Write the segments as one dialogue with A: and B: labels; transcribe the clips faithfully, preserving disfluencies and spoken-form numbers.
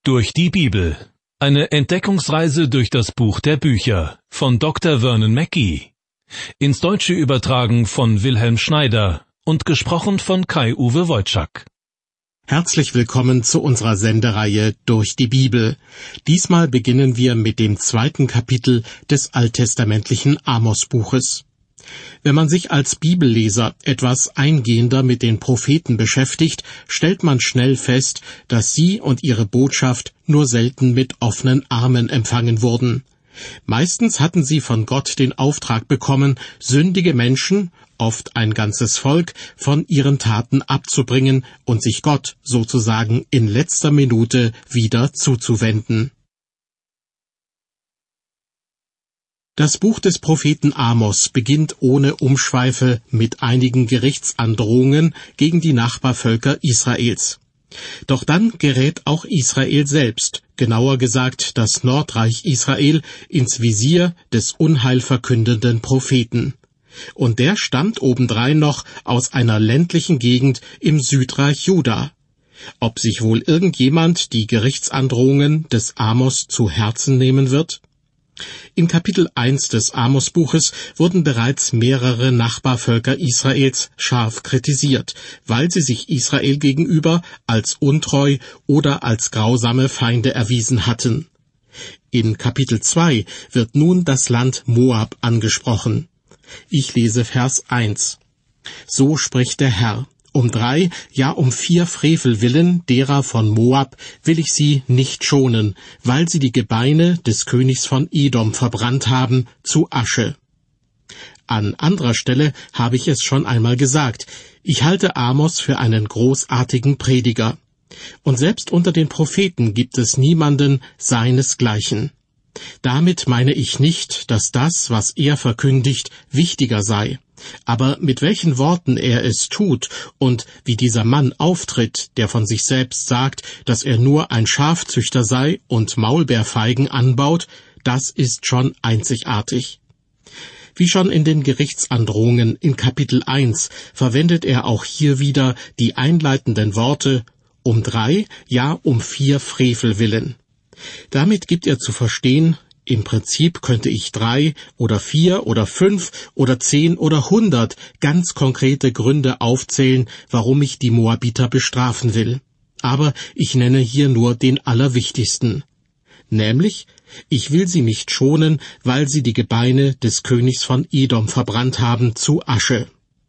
A: Durch die Bibel. Eine Entdeckungsreise durch das Buch der Bücher von Doktor Vernon Mackey. Ins Deutsche übertragen von Wilhelm Schneider und gesprochen von Kai-Uwe Wojczak.
B: Herzlich willkommen zu unserer Sendereihe Durch die Bibel. Diesmal beginnen wir mit dem zweiten Kapitel des alttestamentlichen Amos-Buches. Wenn man sich als Bibelleser etwas eingehender mit den Propheten beschäftigt, stellt man schnell fest, dass sie und ihre Botschaft nur selten mit offenen Armen empfangen wurden. Meistens hatten sie von Gott den Auftrag bekommen, sündige Menschen, oft ein ganzes Volk, von ihren Taten abzubringen und sich Gott sozusagen in letzter Minute wieder zuzuwenden. Das Buch des Propheten Amos beginnt ohne Umschweife mit einigen Gerichtsandrohungen gegen die Nachbarvölker Israels. Doch dann gerät auch Israel selbst, genauer gesagt das Nordreich Israel, ins Visier des unheilverkündenden Propheten. Und der stammt obendrein noch aus einer ländlichen Gegend im Südreich Juda. Ob sich wohl irgendjemand die Gerichtsandrohungen des Amos zu Herzen nehmen wird? In Kapitel eins des Amos-Buches wurden bereits mehrere Nachbarvölker Israels scharf kritisiert, weil sie sich Israel gegenüber als untreu oder als grausame Feinde erwiesen hatten. In Kapitel zwei wird nun das Land Moab angesprochen. Ich lese Vers eins. So spricht der Herr: Um drei, ja um vier Frevel willen, derer von Moab, will ich sie nicht schonen, weil sie die Gebeine des Königs von Edom verbrannt haben zu Asche. An anderer Stelle habe ich es schon einmal gesagt, ich halte Amos für einen großartigen Prediger. Und selbst unter den Propheten gibt es niemanden seinesgleichen. Damit meine ich nicht, dass das, was er verkündigt, wichtiger sei. Aber mit welchen Worten er es tut und wie dieser Mann auftritt, der von sich selbst sagt, dass er nur ein Schafzüchter sei und Maulbeerfeigen anbaut, das ist schon einzigartig. Wie schon in den Gerichtsandrohungen in Kapitel eins verwendet er auch hier wieder die einleitenden Worte um drei, ja um vier Frevel willen. Damit gibt er zu verstehen, im Prinzip könnte ich drei oder vier oder fünf oder zehn oder hundert ganz konkrete Gründe aufzählen, warum ich die Moabiter bestrafen will. Aber ich nenne hier nur den allerwichtigsten. Nämlich, ich will sie nicht schonen, weil sie die Gebeine des Königs von Edom verbrannt haben zu Asche.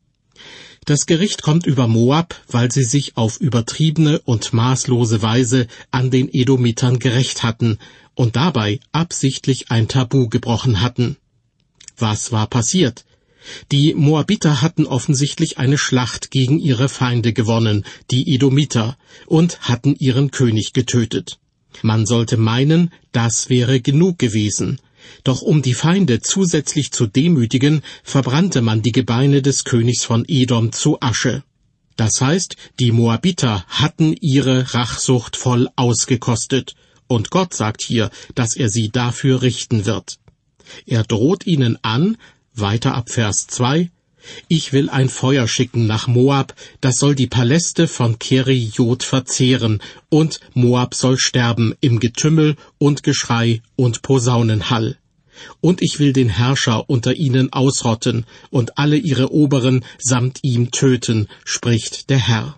B: Das Gericht kommt über Moab, weil sie sich auf übertriebene und maßlose Weise an den Edomitern gerächt hatten und dabei absichtlich ein Tabu gebrochen hatten. Was war passiert? Die Moabiter hatten offensichtlich eine Schlacht gegen ihre Feinde gewonnen, die Edomiter, und hatten ihren König getötet. Man sollte meinen, das wäre genug gewesen. Doch um die Feinde zusätzlich zu demütigen, verbrannte man die Gebeine des Königs von Edom zu Asche. Das heißt, die Moabiter hatten ihre Rachsucht voll ausgekostet. Und Gott sagt hier, dass er sie dafür richten wird. Er droht ihnen an, weiter ab Vers zwei, ich will ein Feuer schicken nach Moab, das soll die Paläste von Keri-Jod verzehren, und Moab soll sterben im Getümmel und Geschrei und Posaunenhall. Und ich will den Herrscher unter ihnen ausrotten und alle ihre Oberen samt ihm töten, spricht der Herr.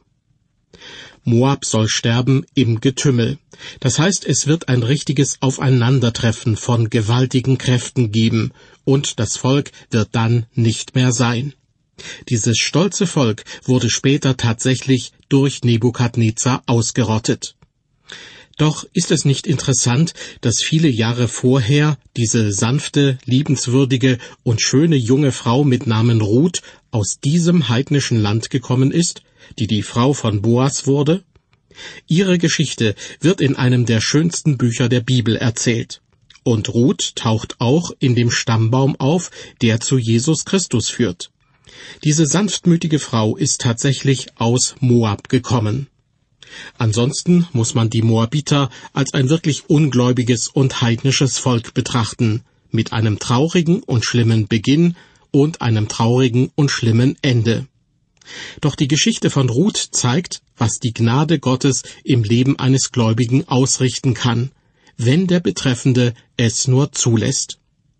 B: Moab soll sterben im Getümmel. Das heißt, es wird ein richtiges Aufeinandertreffen von gewaltigen Kräften geben, und das Volk wird dann nicht mehr sein. Dieses stolze Volk wurde später tatsächlich durch Nebukadnezar ausgerottet. Doch ist es nicht interessant, dass viele Jahre vorher diese sanfte, liebenswürdige und schöne junge Frau mit Namen Ruth aus diesem heidnischen Land gekommen ist, die die Frau von Boas wurde? Ihre Geschichte wird in einem der schönsten Bücher der Bibel erzählt. Und Ruth taucht auch in dem Stammbaum auf, der zu Jesus Christus führt. Diese sanftmütige Frau ist tatsächlich aus Moab gekommen. Ansonsten muss man die Moabiter als ein wirklich ungläubiges und heidnisches Volk betrachten, mit einem traurigen und schlimmen Beginn und einem traurigen und schlimmen Ende. Doch die Geschichte von Ruth zeigt, was die Gnade Gottes im Leben eines Gläubigen ausrichten kann, wenn der Betreffende es nur zulässt.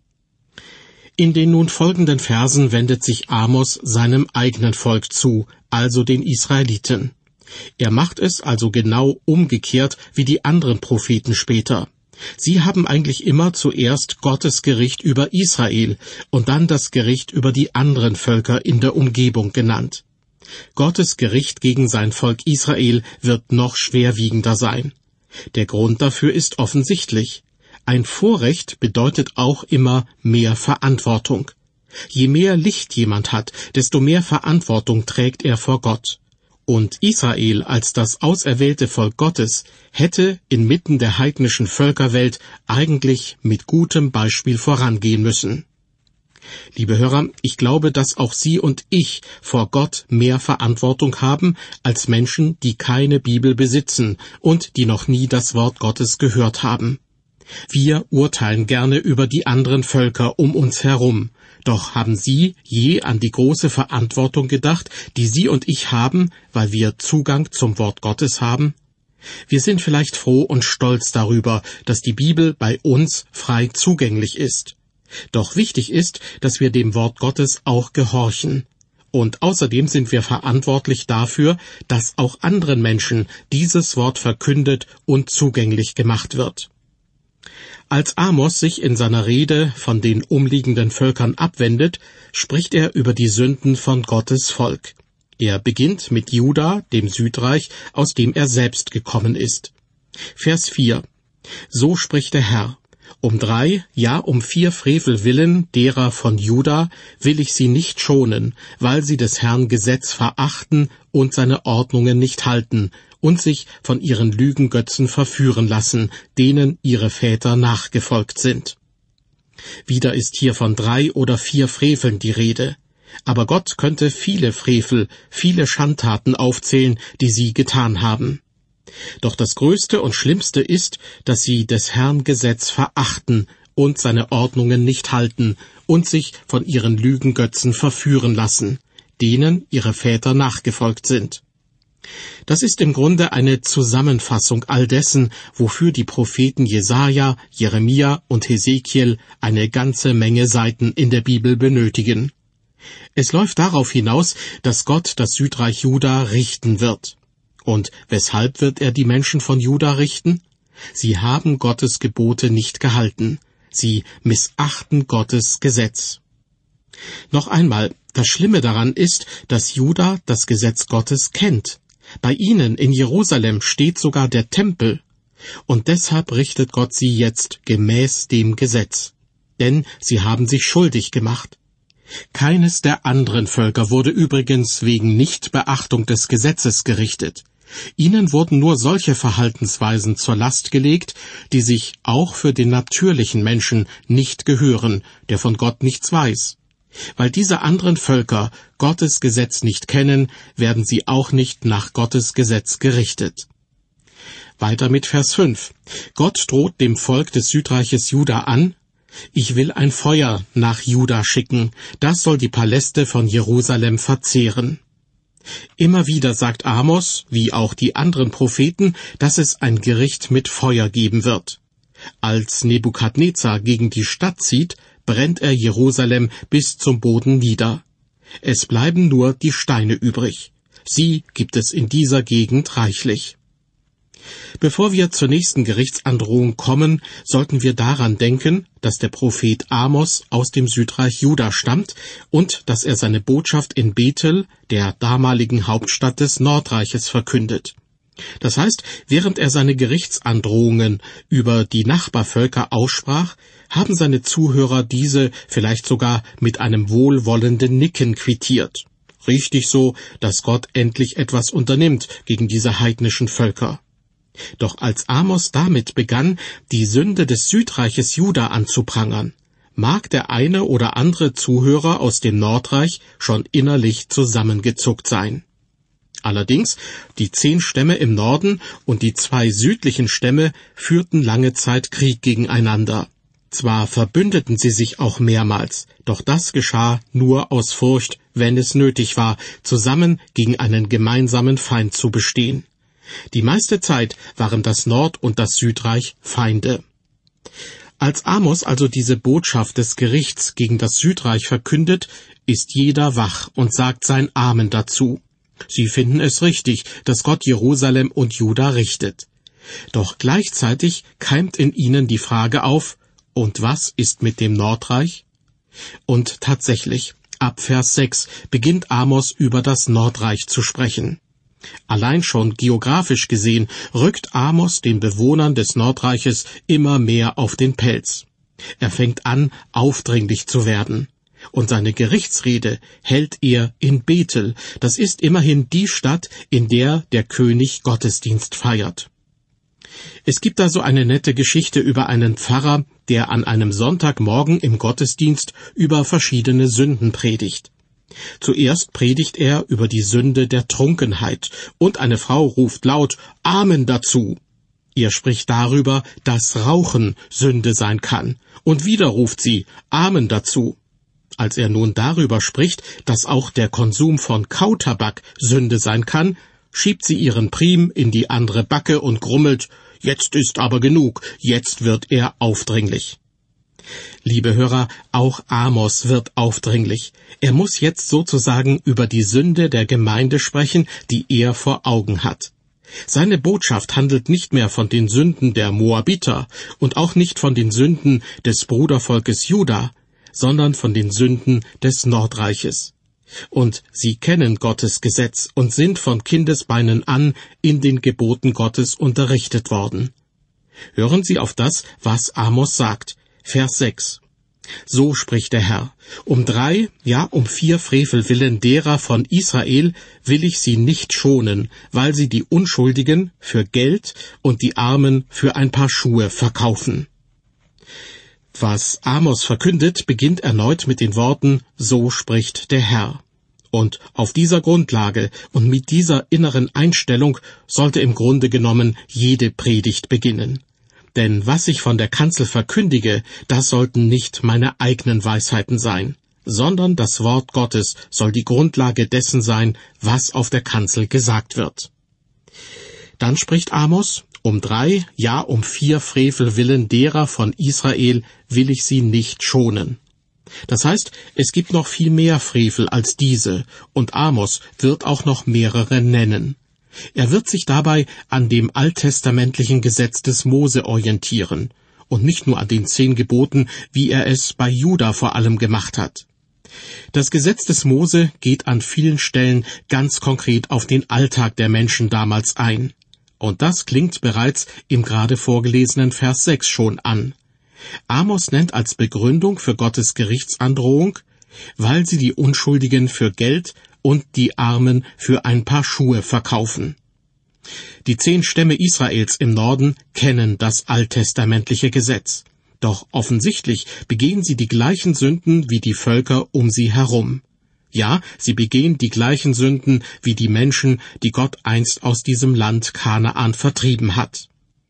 B: In den nun folgenden Versen wendet sich Amos seinem eigenen Volk zu, also den Israeliten. Er macht es also genau umgekehrt wie die anderen Propheten später. Sie haben eigentlich immer zuerst Gottes Gericht über Israel und dann das Gericht über die anderen Völker in der Umgebung genannt. Gottes Gericht gegen sein Volk Israel wird noch schwerwiegender sein. Der Grund dafür ist offensichtlich. Ein Vorrecht bedeutet auch immer mehr Verantwortung. Je mehr Licht jemand hat, desto mehr Verantwortung trägt er vor Gott. Und Israel als das auserwählte Volk Gottes hätte inmitten der heidnischen Völkerwelt eigentlich mit gutem Beispiel vorangehen müssen. Liebe Hörer, ich glaube, dass auch Sie und ich vor Gott mehr Verantwortung haben als Menschen, die keine Bibel besitzen und die noch nie das Wort Gottes gehört haben. Wir urteilen gerne über die anderen Völker um uns herum. Doch haben Sie je an die große Verantwortung gedacht, die Sie und ich haben, weil wir Zugang zum Wort Gottes haben? Wir sind vielleicht froh und stolz darüber, dass die Bibel bei uns frei zugänglich ist. Doch wichtig ist, dass wir dem Wort Gottes auch gehorchen. Und außerdem sind wir verantwortlich dafür, dass auch anderen Menschen dieses Wort verkündet und zugänglich gemacht wird. Als Amos sich in seiner Rede von den umliegenden Völkern abwendet, spricht er über die Sünden von Gottes Volk. Er beginnt mit Juda, dem Südreich, aus dem er selbst gekommen ist. Vers vier. So spricht der Herr: Um drei, ja um vier Frevel willen derer von Juda will ich sie nicht schonen, weil sie des Herrn Gesetz verachten und seine Ordnungen nicht halten und sich von ihren Lügengötzen verführen lassen, denen ihre Väter nachgefolgt sind. Wieder ist hier von drei oder vier Freveln die Rede. Aber Gott könnte viele Frevel, viele Schandtaten aufzählen, die sie getan haben. Doch das Größte und Schlimmste ist, dass sie des Herrn Gesetz verachten und seine Ordnungen nicht halten und sich von ihren Lügengötzen verführen lassen, denen ihre Väter nachgefolgt sind. Das ist im Grunde eine Zusammenfassung all dessen, wofür die Propheten Jesaja, Jeremia und Hesekiel eine ganze Menge Seiten in der Bibel benötigen. Es läuft darauf hinaus, dass Gott das Südreich Juda richten wird. Und weshalb wird er die Menschen von Juda richten? Sie haben Gottes Gebote nicht gehalten. Sie missachten Gottes Gesetz. Noch einmal, das Schlimme daran ist, dass Juda das Gesetz Gottes kennt. Bei ihnen in Jerusalem steht sogar der Tempel. Und deshalb richtet Gott sie jetzt gemäß dem Gesetz. Denn sie haben sich schuldig gemacht. Keines der anderen Völker wurde übrigens wegen Nichtbeachtung des Gesetzes gerichtet. Ihnen wurden nur solche Verhaltensweisen zur Last gelegt, die sich auch für den natürlichen Menschen nicht gehören, der von Gott nichts weiß. Weil diese anderen Völker Gottes Gesetz nicht kennen, werden sie auch nicht nach Gottes Gesetz gerichtet. Weiter mit Vers fünf. Gott droht dem Volk des Südreiches Juda an: Ich will ein Feuer nach Juda schicken, das soll die Paläste von Jerusalem verzehren. Immer wieder sagt Amos, wie auch die anderen Propheten, dass es ein Gericht mit Feuer geben wird. Als Nebukadnezar gegen die Stadt zieht, brennt er Jerusalem bis zum Boden nieder. Es bleiben nur die Steine übrig. Sie gibt es in dieser Gegend reichlich. Bevor wir zur nächsten Gerichtsandrohung kommen, sollten wir daran denken, dass der Prophet Amos aus dem Südreich Juda stammt und dass er seine Botschaft in Bethel, der damaligen Hauptstadt des Nordreiches, verkündet. Das heißt, während er seine Gerichtsandrohungen über die Nachbarvölker aussprach, haben seine Zuhörer diese vielleicht sogar mit einem wohlwollenden Nicken quittiert. Richtig so, dass Gott endlich etwas unternimmt gegen diese heidnischen Völker. Doch als Amos damit begann, die Sünde des Südreiches Juda anzuprangern, mag der eine oder andere Zuhörer aus dem Nordreich schon innerlich zusammengezuckt sein. Allerdings, die zehn Stämme im Norden und die zwei südlichen Stämme führten lange Zeit Krieg gegeneinander. Zwar verbündeten sie sich auch mehrmals, doch das geschah nur aus Furcht wenn es nötig war, zusammen gegen einen gemeinsamen Feind zu bestehen. Die meiste Zeit waren das Nord- und das Südreich Feinde. Als Amos also diese Botschaft des Gerichts gegen das Südreich verkündet, ist jeder wach und sagt sein Amen dazu. Sie finden es richtig, dass Gott Jerusalem und Juda richtet. Doch gleichzeitig keimt in ihnen die Frage auf, und was ist mit dem Nordreich? Und tatsächlich, ab Vers sechs beginnt Amos über das Nordreich zu sprechen. Allein schon geografisch gesehen rückt Amos den Bewohnern des Nordreiches immer mehr auf den Pelz. Er fängt an, aufdringlich zu werden. Und seine Gerichtsrede hält er in Bethel. Das ist immerhin die Stadt, in der der König Gottesdienst feiert. Es gibt da so eine nette Geschichte über einen Pfarrer, der an einem Sonntagmorgen im Gottesdienst über verschiedene Sünden predigt. Zuerst predigt er über die Sünde der Trunkenheit, und eine Frau ruft laut Amen dazu. Er spricht darüber, dass Rauchen Sünde sein kann, und wieder ruft sie Amen dazu. Als er nun darüber spricht, dass auch der Konsum von Kautabak Sünde sein kann, schiebt sie ihren Prim in die andere Backe und grummelt, jetzt ist aber genug, jetzt wird er aufdringlich. Liebe Hörer, auch Amos wird aufdringlich. Er muss jetzt sozusagen über die Sünde der Gemeinde sprechen, die er vor Augen hat. Seine Botschaft handelt nicht mehr von den Sünden der Moabiter und auch nicht von den Sünden des Brudervolkes Juda, sondern von den Sünden des Nordreiches. Und sie kennen Gottes Gesetz und sind von Kindesbeinen an in den Geboten Gottes unterrichtet worden. Hören Sie auf das, was Amos sagt. Vers sechs. So spricht der Herr, um drei, ja um vier Frevel willen derer von Israel will ich sie nicht schonen, weil sie die Unschuldigen für Geld und die Armen für ein paar Schuhe verkaufen. Was Amos verkündet, beginnt erneut mit den Worten, so spricht der Herr. Und auf dieser Grundlage und mit dieser inneren Einstellung sollte im Grunde genommen jede Predigt beginnen. Denn was ich von der Kanzel verkündige, das sollten nicht meine eigenen Weisheiten sein, sondern das Wort Gottes soll die Grundlage dessen sein, was auf der Kanzel gesagt wird. Dann spricht Amos, um drei, ja um vier Frevel willen derer von Israel will ich sie nicht schonen. Das heißt, es gibt noch viel mehr Frevel als diese, und Amos wird auch noch mehrere nennen. Er wird sich dabei an dem alttestamentlichen Gesetz des Mose orientieren und nicht nur an den zehn Geboten, wie er es bei Juda vor allem gemacht hat. Das Gesetz des Mose geht an vielen Stellen ganz konkret auf den Alltag der Menschen damals ein. Und das klingt bereits im gerade vorgelesenen Vers sechs schon an. Amos nennt als Begründung für Gottes Gerichtsandrohung, weil sie die Unschuldigen für Geld und die Armen für ein paar Schuhe verkaufen. Die zehn Stämme Israels im Norden kennen das alttestamentliche Gesetz. Doch offensichtlich begehen sie die gleichen Sünden wie die Völker um sie herum. Ja, sie begehen die gleichen Sünden wie die Menschen, die Gott einst aus diesem Land Kanaan vertrieben hat.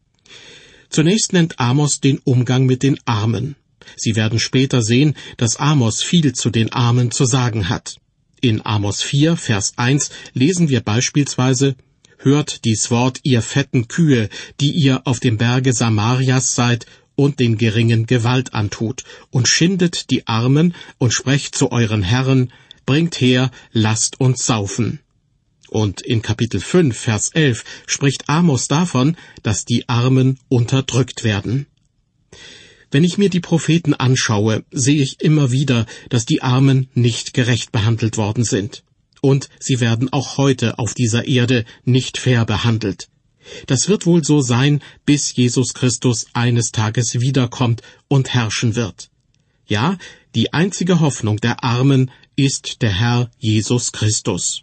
B: Zunächst nennt Amos den Umgang mit den Armen. Sie werden später sehen, dass Amos viel zu den Armen zu sagen hat. In Amos vier, Vers eins lesen wir beispielsweise, »Hört dies Wort, ihr fetten Kühe, die ihr auf dem Berge Samarias seid und den Geringen Gewalt antut, und schindet die Armen und sprecht zu euren Herren, bringt her, lasst uns saufen.« Und in Kapitel fünf, Vers elf spricht Amos davon, dass die Armen unterdrückt werden. Wenn ich mir die Propheten anschaue, sehe ich immer wieder, dass die Armen nicht gerecht behandelt worden sind. Und sie werden auch heute auf dieser Erde nicht fair behandelt. Das wird wohl so sein, bis Jesus Christus eines Tages wiederkommt und herrschen wird. Ja, die einzige Hoffnung der Armen ist der Herr Jesus Christus.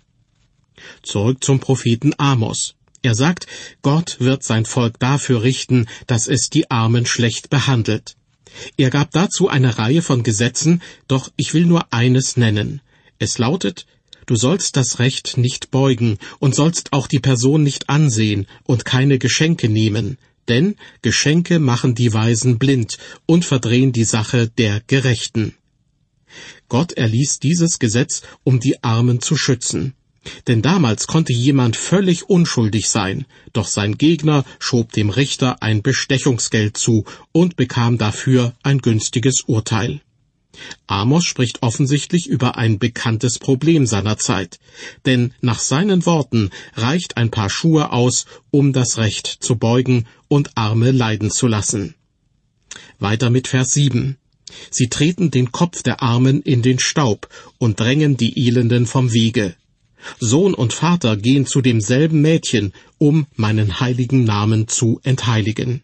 B: Zurück zum Propheten Amos. Er sagt, Gott wird sein Volk dafür richten, dass es die Armen schlecht behandelt. Er gab dazu eine Reihe von Gesetzen, doch ich will nur eines nennen. Es lautet, du sollst das Recht nicht beugen und sollst auch die Person nicht ansehen und keine Geschenke nehmen, denn Geschenke machen die Weisen blind und verdrehen die Sache der Gerechten. Gott erließ dieses Gesetz, um die Armen zu schützen. Denn damals konnte jemand völlig unschuldig sein, doch sein Gegner schob dem Richter ein Bestechungsgeld zu und bekam dafür ein günstiges Urteil. Amos spricht offensichtlich über ein bekanntes Problem seiner Zeit, denn nach seinen Worten reicht ein Paar Schuhe aus, um das Recht zu beugen und Arme leiden zu lassen. Weiter mit Vers sieben. Sie treten den Kopf der Armen in den Staub und drängen die Elenden vom Wege. Sohn und Vater gehen zu demselben Mädchen, um meinen heiligen Namen zu entheiligen.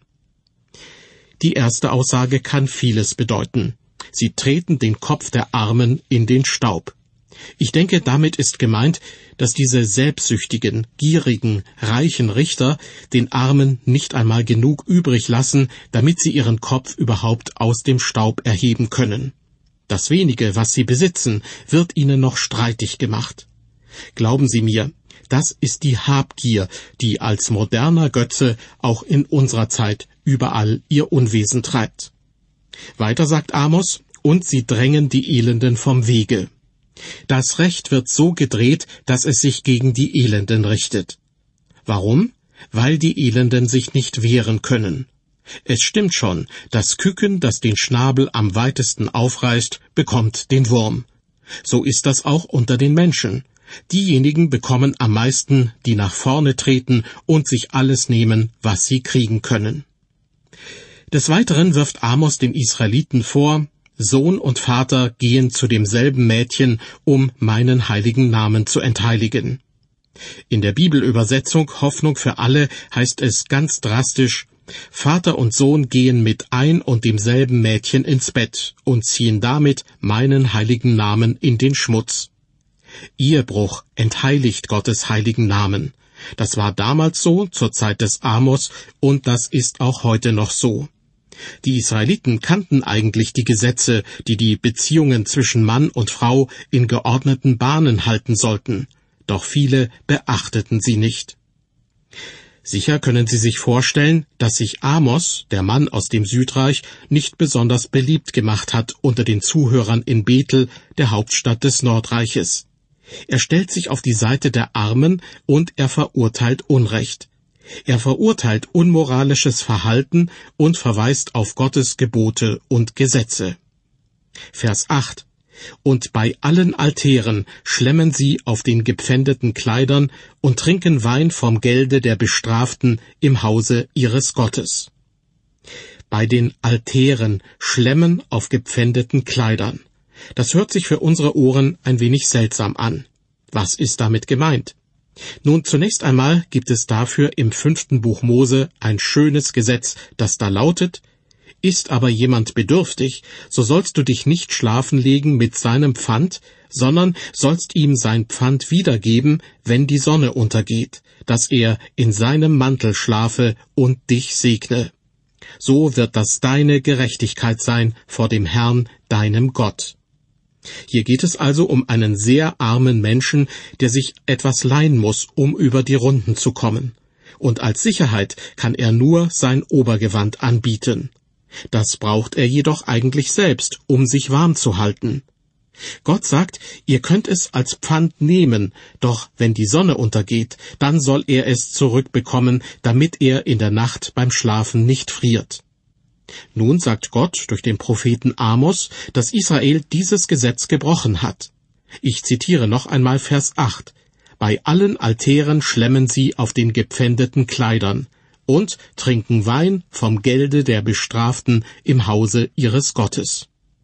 B: Die erste Aussage kann vieles bedeuten. Sie treten den Kopf der Armen in den Staub. Ich denke, damit ist gemeint, dass diese selbstsüchtigen, gierigen, reichen Richter den Armen nicht einmal genug übrig lassen, damit sie ihren Kopf überhaupt aus dem Staub erheben können. Das wenige, was sie besitzen, wird ihnen noch streitig gemacht. Glauben Sie mir, das ist die Habgier, die als moderner Götze auch in unserer Zeit überall ihr Unwesen treibt. Weiter sagt Amos, und sie drängen die Elenden vom Wege. Das Recht wird so gedreht, dass es sich gegen die Elenden richtet. Warum? Weil die Elenden sich nicht wehren können. Es stimmt schon, das Küken, das den Schnabel am weitesten aufreißt, bekommt den Wurm. So ist das auch unter den Menschen. Diejenigen bekommen am meisten, die nach vorne treten und sich alles nehmen, was sie kriegen können. Des Weiteren wirft Amos den Israeliten vor, Sohn und Vater gehen zu demselben Mädchen, um meinen heiligen Namen zu entheiligen. In der Bibelübersetzung Hoffnung für alle heißt es ganz drastisch, Vater und Sohn gehen mit ein und demselben Mädchen ins Bett und ziehen damit meinen heiligen Namen in den Schmutz. Ehebruch entheiligt Gottes heiligen Namen. Das war damals so, zur Zeit des Amos, und das ist auch heute noch so. Die Israeliten kannten eigentlich die Gesetze, die die Beziehungen zwischen Mann und Frau in geordneten Bahnen halten sollten, doch viele beachteten sie nicht. Sicher können Sie sich vorstellen, dass sich Amos, der Mann aus dem Südreich, nicht besonders beliebt gemacht hat unter den Zuhörern in Bethel, der Hauptstadt des Nordreiches. Er stellt sich auf die Seite der Armen und er verurteilt Unrecht. Er verurteilt unmoralisches Verhalten und verweist auf Gottes Gebote und Gesetze. Vers acht. Und bei allen Altären schlemmen sie auf den gepfändeten Kleidern und trinken Wein vom Gelde der Bestraften im Hause ihres Gottes. Bei den Altären schlemmen auf gepfändeten Kleidern. Das hört sich für unsere Ohren ein wenig seltsam an. Was ist damit gemeint? Nun, zunächst einmal gibt es dafür im fünften Buch Mose ein schönes Gesetz, das da lautet, ist aber jemand bedürftig, so sollst du dich nicht schlafen legen mit seinem Pfand, sondern sollst ihm sein Pfand wiedergeben, wenn die Sonne untergeht, dass er in seinem Mantel schlafe und dich segne. So wird das deine Gerechtigkeit sein vor dem Herrn, deinem Gott. Hier geht es also um einen sehr armen Menschen, der sich etwas leihen muss, um über die Runden zu kommen. Und als Sicherheit kann er nur sein Obergewand anbieten. Das braucht er jedoch eigentlich selbst, um sich warm zu halten. Gott sagt, ihr könnt es als Pfand nehmen, doch wenn die Sonne untergeht, dann soll er es zurückbekommen, damit er in der Nacht beim Schlafen nicht friert. Nun sagt Gott durch den Propheten Amos, dass Israel dieses Gesetz gebrochen hat. Ich zitiere noch einmal Vers acht. Bei allen Altären schlemmen sie auf den gepfändeten Kleidern und trinken Wein vom Gelde der Bestraften im Hause ihres Gottes.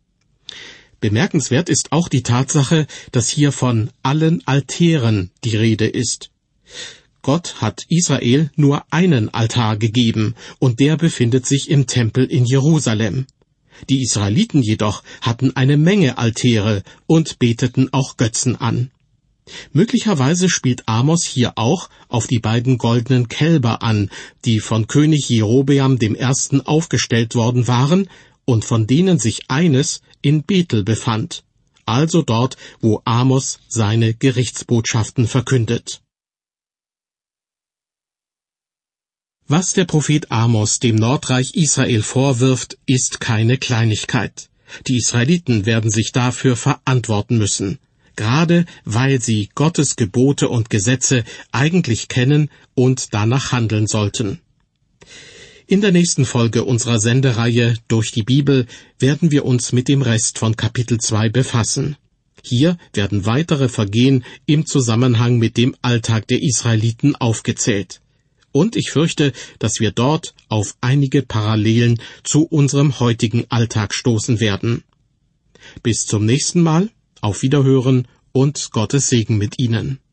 B: Bemerkenswert ist auch die Tatsache, dass hier von allen Altären die Rede ist. Gott hat Israel nur einen Altar gegeben, und der befindet sich im Tempel in Jerusalem. Die Israeliten jedoch hatten eine Menge Altäre und beteten auch Götzen an. Möglicherweise spielt Amos hier auch auf die beiden goldenen Kälber an, die von König Jerobeam dem Ersten aufgestellt worden waren und von denen sich eines in Bethel befand, also dort, wo Amos seine Gerichtsbotschaften verkündet. Was der Prophet Amos dem Nordreich Israel vorwirft, ist keine Kleinigkeit. Die Israeliten werden sich dafür verantworten müssen, gerade weil sie Gottes Gebote und Gesetze eigentlich kennen und danach handeln sollten. In der nächsten Folge unserer Sendereihe Durch die Bibel werden wir uns mit dem Rest von Kapitel zwei befassen. Hier werden weitere Vergehen im Zusammenhang mit dem Alltag der Israeliten aufgezählt. Und ich fürchte, dass wir dort auf einige Parallelen zu unserem heutigen Alltag stoßen werden. Bis zum nächsten Mal, auf Wiederhören und Gottes Segen mit Ihnen.